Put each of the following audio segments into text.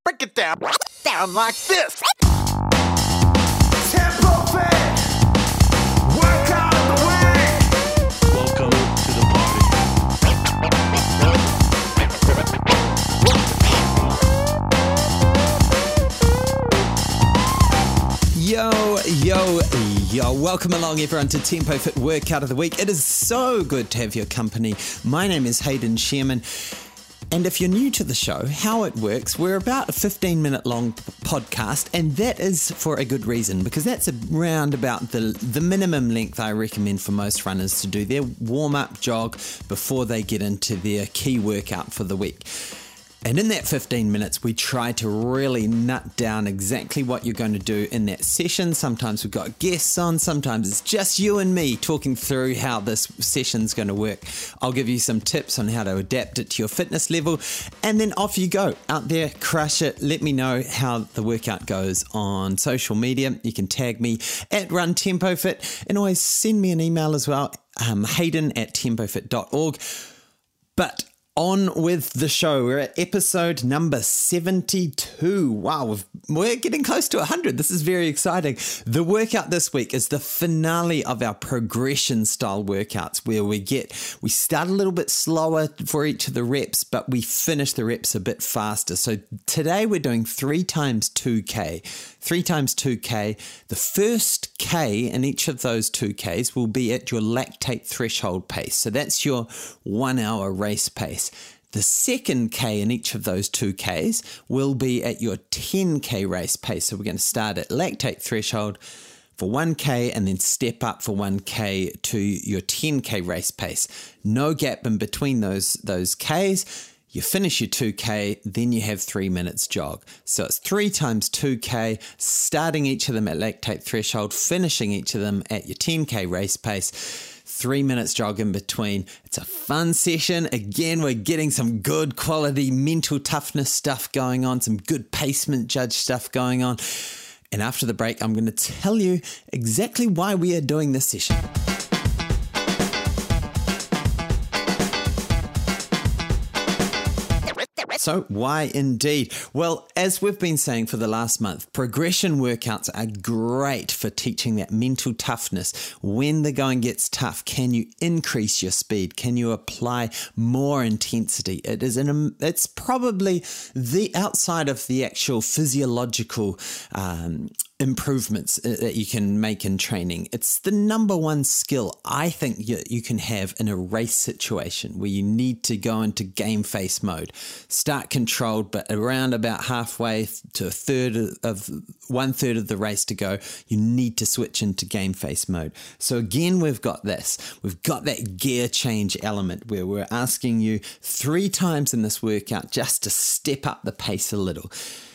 Break it down like this. Tempo Fit Workout of the Week. Welcome to the party. Yo, welcome along everyone to Tempo Fit Workout of the Week. It is so good to have your company. My name is Hayden Sherman. And if you're new to the show, how it works, we're about a 15-minute long podcast, and that is for a good reason, because that's around about the minimum length I recommend for most runners to do their warm-up jog before they get into their key workout for the week. And in that 15 minutes, we try to really nut down exactly what you're going to do in that session. Sometimes we've got guests on, sometimes it's just you and me talking through how this session's going to work. I'll give you some tips on how to adapt it to your fitness level, and then off you go. Out there, crush it. Let me know how the workout goes on social media. You can tag me at RunTempoFit, and always send me an email as well, hayden@tempofit.org. But on with the show. We're at episode number 72. Wow, we're getting close to 100. This is very exciting. The workout this week is the finale of our progression style workouts, where we start a little bit slower for each of the reps, but we finish the reps a bit faster. So today we're doing 3 times 2K. 3 times 2K. The first K in each of those 2Ks will be at your lactate threshold pace. So that's your 1 hour race pace. The second K in each of those 2Ks will be at your 10K race pace. So we're going to start at lactate threshold for 1K and then step up for 1K to your 10K race pace. No gap in between those Ks. You finish your 2K, then you have 3 minutes jog. So it's 3 times 2K, starting each of them at lactate threshold, finishing each of them at your 10K race pace, 3 minutes jog in between. It's a fun session. Again, we're getting some good quality mental toughness stuff going on, some good pacement judge stuff going on. And after the break, I'm going to tell you exactly why we are doing this session. So why indeed? Well, as we've been saying for the last month, progression workouts are great for teaching that mental toughness. When the going gets tough, can you increase your speed? Can you apply more intensity? It's probably the outside of the actual physiological improvements that you can make in training. It's the number one skill I think you can have in a race situation where you need to go into game face mode. Start controlled, but around about halfway to one third of the race to go, you need to switch into game face mode. So again, we've got that gear change element where we're asking you 3 times in this workout just to step up the pace a little.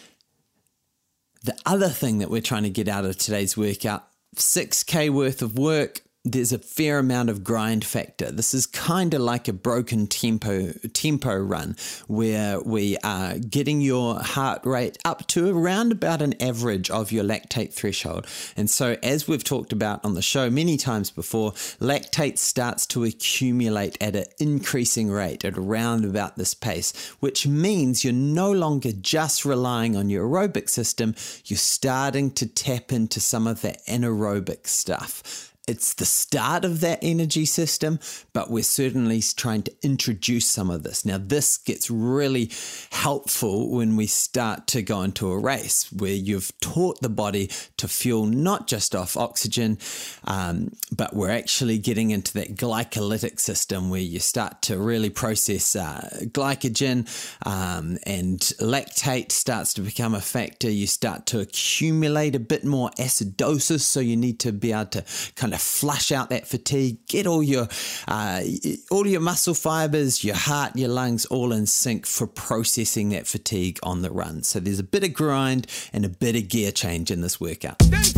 The other thing that we're trying to get out of today's workout, 6K worth of work, there's a fair amount of grind factor. This is kind of like a broken tempo run where we are getting your heart rate up to around about an average of your lactate threshold. And so as we've talked about on the show many times before, lactate starts to accumulate at an increasing rate at around about this pace, which means you're no longer just relying on your aerobic system, you're starting to tap into some of that anaerobic stuff. It's the start of that energy system, but we're certainly trying to introduce some of this. Now, this gets really helpful when we start to go into a race where you've taught the body to fuel not just off oxygen, but we're actually getting into that glycolytic system where you start to really process glycogen and lactate starts to become a factor. You start to accumulate a bit more acidosis, so you need to be able to kind of flush out that fatigue, get all your muscle fibers, your heart, your lungs all in sync for processing that fatigue on the run. So there's a bit of grind and a bit of gear change in this workout.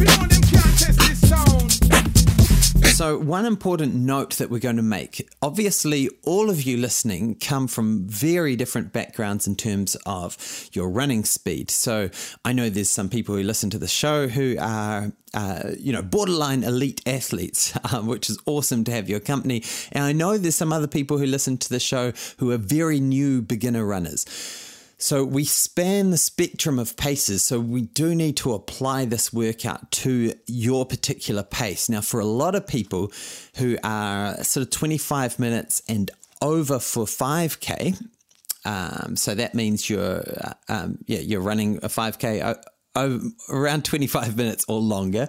So one important note that we're going to make, obviously all of you listening come from very different backgrounds in terms of your running speed. So I know there's some people who listen to the show who are borderline elite athletes, which is awesome to have your company. And I know there's some other people who listen to the show who are very new beginner runners. So we span the spectrum of paces, so we do need to apply this workout to your particular pace. Now, for a lot of people who are sort of 25 minutes and over for 5K, so that means you're running a 5K around 25 minutes or longer,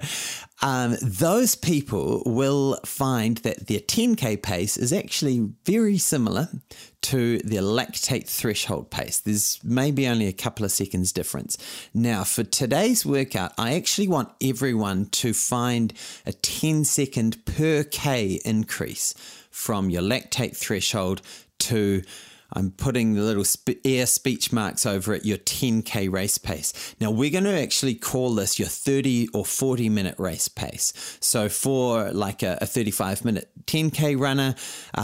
those people will find that their 10K pace is actually very similar to their lactate threshold pace. There's maybe only a couple of seconds difference. Now, for today's workout, I actually want everyone to find a 10-second per K increase from your lactate threshold to, I'm putting the little air speech marks over it, your 10K race pace. Now, we're going to actually call this your 30 or 40 minute race pace. So for like a 35-minute 10K runner,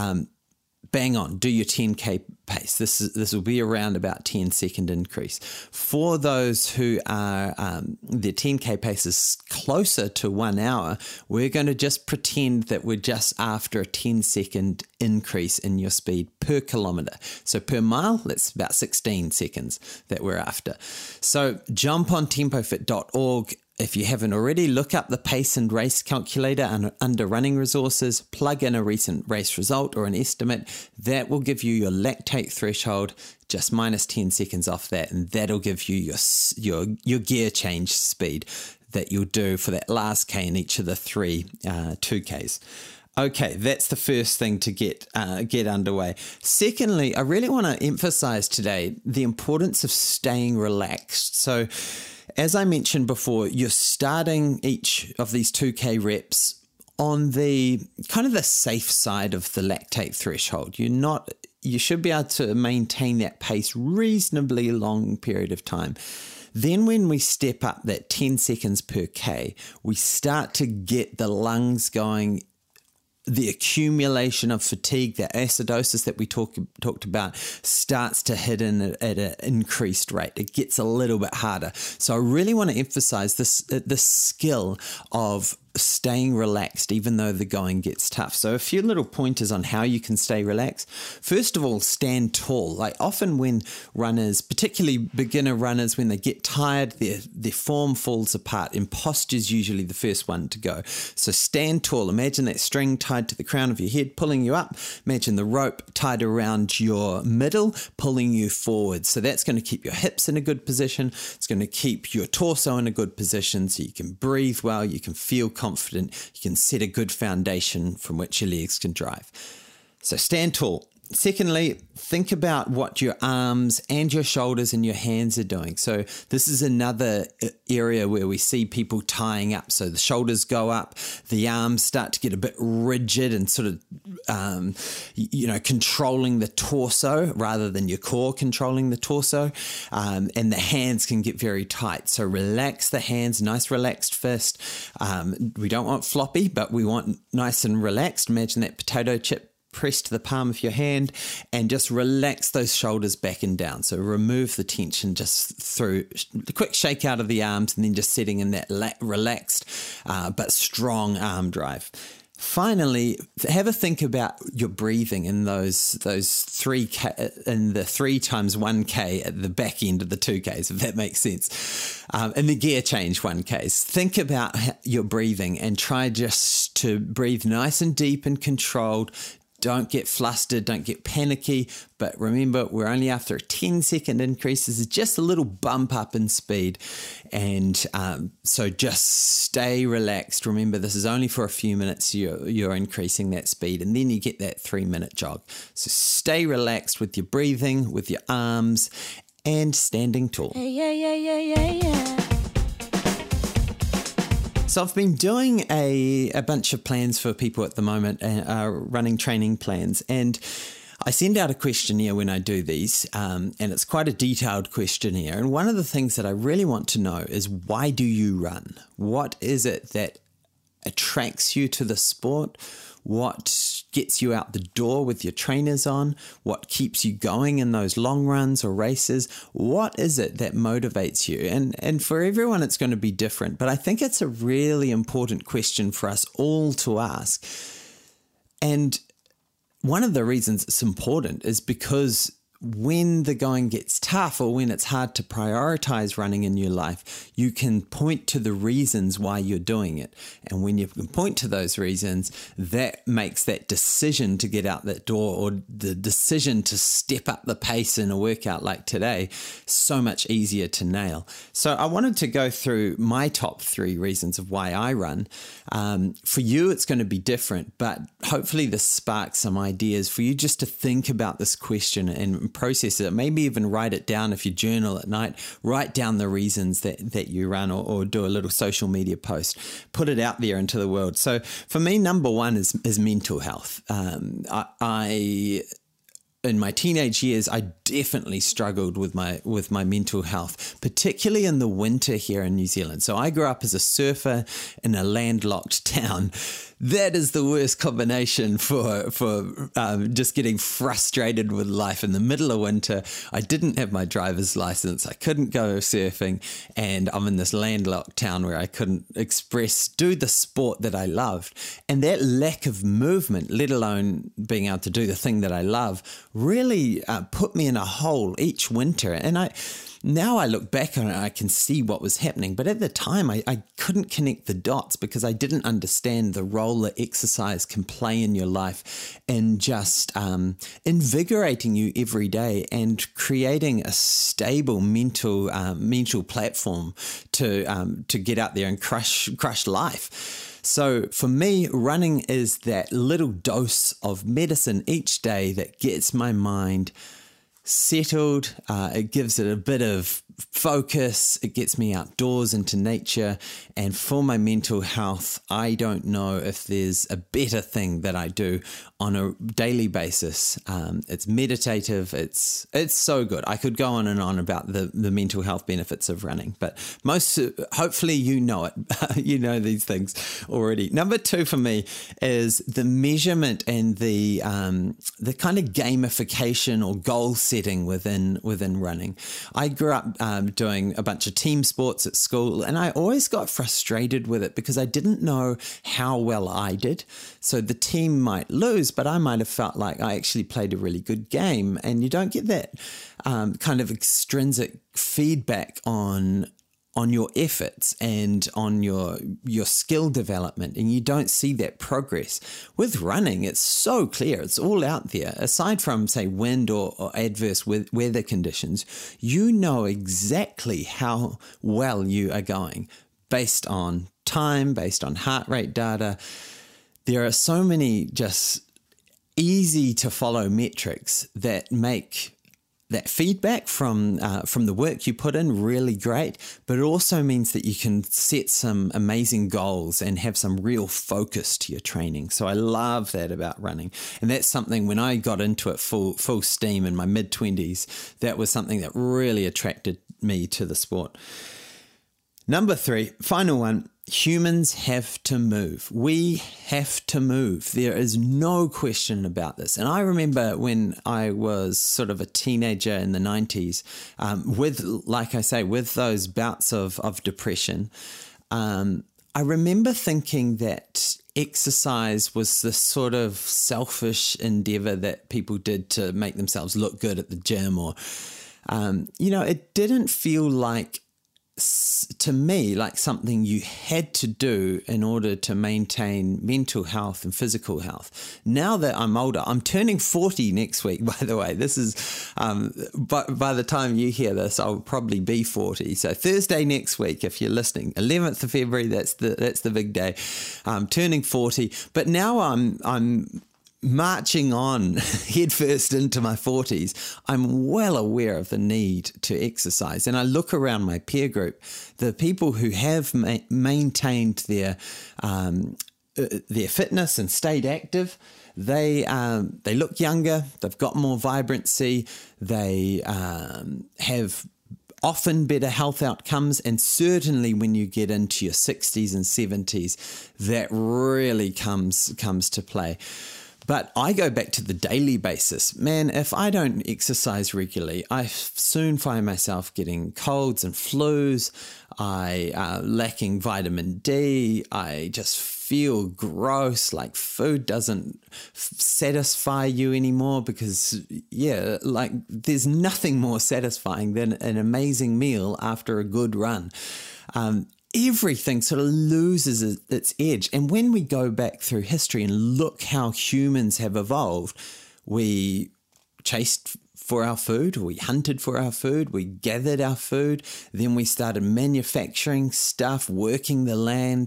bang on, do your 10K pace. This will be around about 10-second increase. For those who are, their 10K pace is closer to 1 hour, we're going to just pretend that we're just after a 10-second increase in your speed per kilometre. So per mile, that's about 16 seconds that we're after. So jump on tempofit.org. If you haven't already, look up the pace and race calculator under running resources, plug in a recent race result or an estimate. That will give you your lactate threshold, just minus 10 seconds off that, and that'll give you your gear change speed that you'll do for that last K in each of the three 2Ks. Okay, that's the first thing to get underway. Secondly, I really want to emphasize today the importance of staying relaxed. So, as I mentioned before, you're starting each of these 2K reps on the kind of the safe side of the lactate threshold. You should be able to maintain that pace reasonably long period of time. Then when we step up that 10 seconds per K, we start to get the lungs going. The accumulation of fatigue, the acidosis that we talked about, starts to hit in at an increased rate. It gets a little bit harder. So I really want to emphasize this skill of staying relaxed even though the going gets tough. So a few little pointers on how you can stay relaxed. First of all, stand tall. Like often when runners, particularly beginner runners, when they get tired, their form falls apart. Imposture's usually the first one to go. So stand tall. Imagine that string tied to the crown of your head pulling you up. Imagine the rope tied around your middle pulling you forward. So that's going to keep your hips in a good position. It's going to keep your torso in a good position so you can breathe well, you can feel confident, you can set a good foundation from which your legs can drive. So stand tall. Secondly, think about what your arms and your shoulders and your hands are doing. So this is another area where we see people tying up. So the shoulders go up, the arms start to get a bit rigid and sort of, controlling the torso rather than your core controlling the torso. And the hands can get very tight. So relax the hands, nice relaxed fist. We don't want floppy, but we want nice and relaxed. Imagine that potato chip press to the palm of your hand and just relax those shoulders back and down. So remove the tension just through a quick shake out of the arms and then just setting in that relaxed but strong arm drive. Finally, have a think about your breathing in those 3K, in the 3 times 1K at the back end of the 2Ks, if that makes sense. In the gear change 1Ks, think about your breathing and try just to breathe nice and deep and controlled. Don't get flustered, don't get panicky, but remember, we're only after a 10-second increase. This is just a little bump up in speed, and so just stay relaxed. Remember, this is only for a few minutes you're increasing that speed, and then you get that 3-minute jog. So stay relaxed with your breathing, with your arms, and standing tall. Yeah. So I've been doing a bunch of plans for people at the moment, running training plans, and I send out a questionnaire when I do these, and it's quite a detailed questionnaire. And one of the things that I really want to know is, why do you run? What is it that attracts you to the sport? What gets you out the door with your trainers on? What keeps you going in those long runs or races? What is it that motivates you? And for everyone, it's going to be different. But I think it's a really important question for us all to ask. And one of the reasons it's important is because when the going gets tough or when it's hard to prioritize running in your life, you can point to the reasons why you're doing it. And when you can point to those reasons, that makes that decision to get out that door or the decision to step up the pace in a workout like today so much easier to nail. So I wanted to go through my top 3 reasons of why I run. For you, it's going to be different, but hopefully this sparks some ideas for you just to think about this question and process it. Maybe even write it down if you journal at night. Write down the reasons that you run or do a little social media post. Put it out there into the world. So for me, number 1 is mental health. In my teenage years, I definitely struggled with my mental health, particularly in the winter here in New Zealand. So I grew up as a surfer in a landlocked town. That is the worst combination for just getting frustrated with life in the middle of winter. I didn't have my driver's license. I couldn't go surfing, and I'm in this landlocked town where I couldn't do the sport that I loved. And that lack of movement, let alone being able to do the thing that I love, really put me in a hole each winter. And now I look back on it, I can see what was happening. But at the time, I couldn't connect the dots because I didn't understand the role that exercise can play in your life and just invigorating you every day and creating a stable mental platform to get out there and crush life. So for me, running is that little dose of medicine each day that gets my mind settled. It gives it a bit of focus. It gets me outdoors into nature. And for my mental health, I don't know if there's a better thing that I do on a daily basis. It's meditative. It's so good. I could go on and on about the mental health benefits of running, but hopefully you know it. You know these things already. Number 2 for me is the measurement and the kind of gamification or goal setting within running. I grew up doing a bunch of team sports at school, and I always got frustrated with it because I didn't know how well I did. So the team might lose, but I might have felt like I actually played a really good game, and you don't get that kind of extrinsic feedback on your efforts and on your skill development, and you don't see that progress. With running, it's so clear. It's all out there. Aside from, say, wind or adverse weather conditions, you know exactly how well you are going based on time, based on heart rate data. There are so many just easy to follow metrics that make that feedback from the work you put in really great, but it also means that you can set some amazing goals and have some real focus to your training. So I love that about running. And that's something when I got into it full steam in my mid-20s, that was something that really attracted me to the sport. Number 3, final one. Humans have to move. We have to move. There is no question about this. And I remember when I was sort of a teenager in the 90s, with those bouts of depression, I remember thinking that exercise was this sort of selfish endeavor that people did to make themselves look good at the gym, or, it didn't feel like, to me, like something you had to do in order to maintain mental health and physical health. Now that I'm older, I'm turning 40 next week, by the way. This is, by the time you hear this, I'll probably be 40. So Thursday next week, if you're listening, 11th of February, that's the big day. I'm turning 40, but now I'm marching on headfirst into my 40s, I'm well aware of the need to exercise. And I look around my peer group, the people who have maintained their fitness and stayed active, they look younger, they've got more vibrancy, they have often better health outcomes, and certainly when you get into your 60s and 70s, that really comes to play. But I go back to the daily basis. Man, if I don't exercise regularly, I soon find myself getting colds and flus. I lacking vitamin D. I just feel gross, like food doesn't satisfy you anymore because, like there's nothing more satisfying than an amazing meal after a good run. Everything sort of loses its edge. And when we go back through history and look how humans have evolved, we chased for our food, we hunted for our food, we gathered our food, then we started manufacturing stuff, working the land.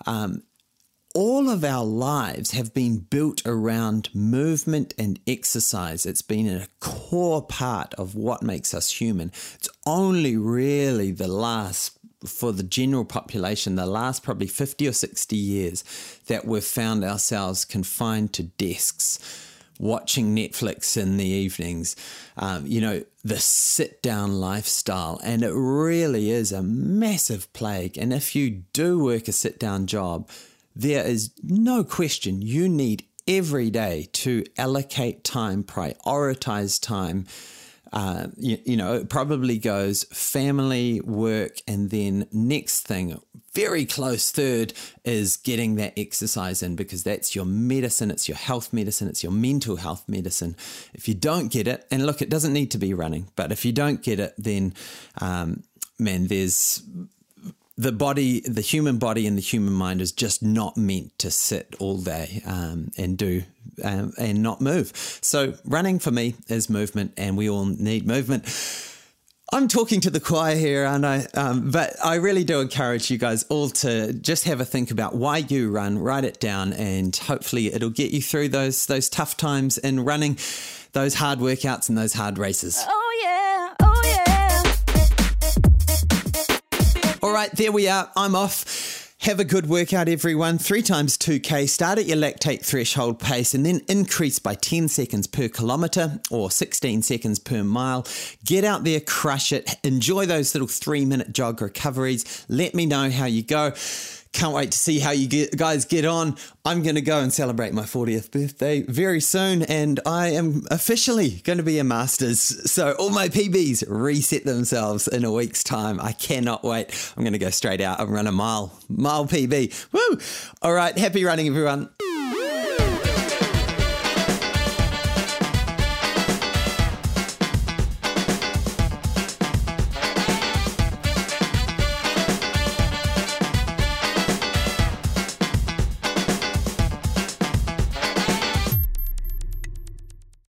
All of our lives have been built around movement and exercise. It's been a core part of what makes us human. It's only really for the general population, the last probably 50 or 60 years that we've found ourselves confined to desks, watching Netflix in the evenings, the sit-down lifestyle. And it really is a massive plague. And if you do work a sit-down job, there is no question you need every day to allocate time, prioritize time. It probably goes family, work, and then next thing, very close third, is getting that exercise in, because that's your medicine, it's your health medicine, it's your mental health medicine. If you don't get it, and look, it doesn't need to be running, but if you don't get it, then, there's the human body and the human mind is just not meant to sit all day and not move. So running for me is movement, and we all need movement. I'm talking to the choir here, aren't I? But I really do encourage you guys all to just have a think about why you run, write it down, and hopefully it'll get you through those tough times in running, those hard workouts and those hard races. Oh yeah, oh yeah. All right, there we are. I'm off. Have a good workout, everyone. 3 times 2K. Start at your lactate threshold pace and then increase by 10 seconds per kilometre or 16 seconds per mile. Get out there, crush it. Enjoy those little 3-minute jog recoveries. Let me know how you go. Can't wait to see how you guys get on. I'm going to go and celebrate my 40th birthday very soon, and I am officially going to be a Masters. So all my PBs reset themselves in a week's time. I cannot wait. I'm going to go straight out and run a mile PB. Woo! All right, happy running, everyone.